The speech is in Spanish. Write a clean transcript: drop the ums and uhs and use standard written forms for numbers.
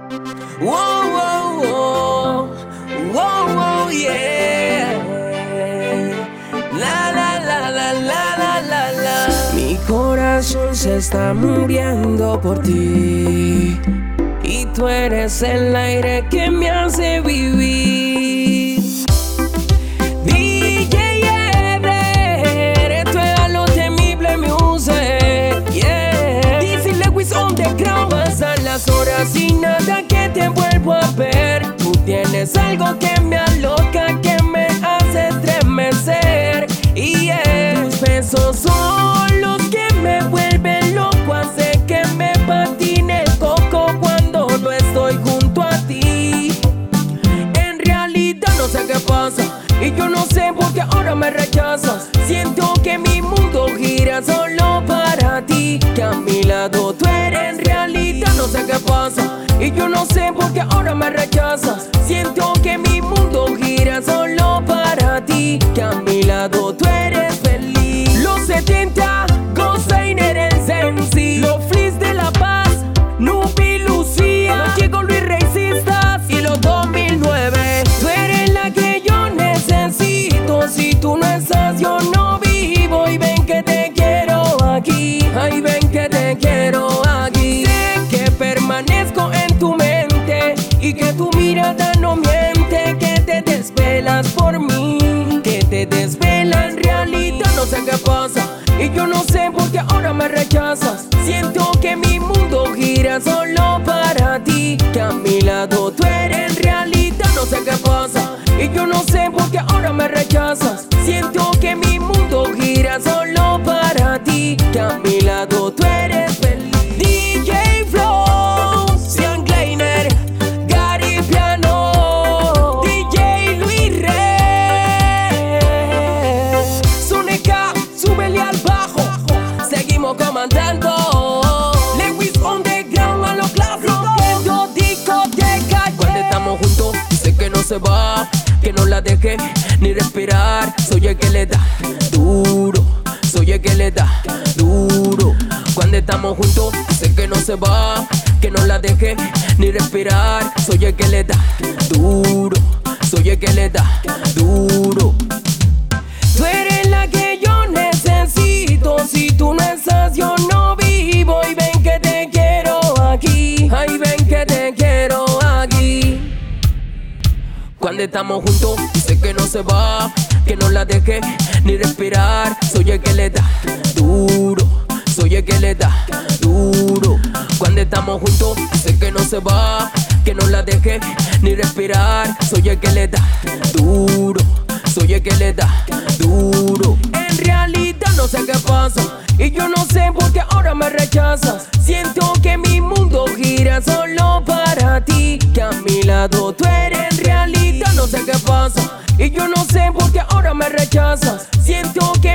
Wow, wow, wow, wow, wow, yeah. La, la, la, la, la, la, la, la. Mi corazón se está muriendo por ti, y tú eres el aire que me hace vivir. DJ Ever, esto es a lo temible music, yeah. DJ Lewis on the ground. Pasan las horas y nada que te vuelvo a ver. Tú tienes algo que me aloca, que me hace estremecer, y tus besos son los que me vuelven loco, hace que me patine el coco cuando no estoy junto a ti. En realidad no sé qué pasa, y yo no sé por qué ahora me rechazas. Siento que mi mundo gira solo para ti, que a mi lado tú eres. En realidad no sé qué pasa, y yo no sé por qué ahora me rechazas. Siento que mi mundo gira solo para ti, que a mi lado tú eres feliz. Los 70, Ghostainer en Sensi, los Flis de La Paz, Nubi Lucía, los Chico Luis Racistas y los 2009. Tú eres la que yo necesito, si tú no estás yo no vivo. Y ven que te quiero aquí, ay ven que te quiero aquí. Sé que permanezco en tu mente y que tu mirada no miente, que te desvelas por mí, que te desvelas. En realidad no sé qué pasa, y yo no sé por qué ahora me rechazas. Siento que mi mundo gira solo para ti, que a mi lado tú eres. En realidad no sé qué pasa, y yo no sé por qué ahora me rechazas. Siento que mi mundo gira solo para ti, que a mi lado tú eres feliz. DJ Flow, Sean Kleiner, Gary Piano, DJ Luis Rey, Zuneca, súbele al bajo, seguimos comandando. Lewis on the ground a los clásicos, viendo discoteca. Cuando estamos juntos, sé que no se va, que no la deje ni respirar. Soy el que le da duro, soy el que le da duro. Cuando estamos juntos, sé que no se va, que no la deje ni respirar. Soy el que le da duro, soy el que le da duro. Tú eres la que yo necesito, si tú no estás yo no vivo. Y ven que te quiero aquí, ay ven que te quiero aquí. Cuando estamos juntos, sé que no se va, que no la deje ni respirar. Soy el que le da duro, soy el que le da duro. Cuando estamos juntos, sé que no se va, que no la deje ni respirar. Soy el que le da duro, soy el que le da duro. En realidad no sé qué pasa, y yo no sé por qué ahora me rechazas. Siento que mi mundo gira solo para ti, que a mi lado tú eres. En realidad no sé qué pasa, y yo no sé por qué ahora me rechazas. Siento que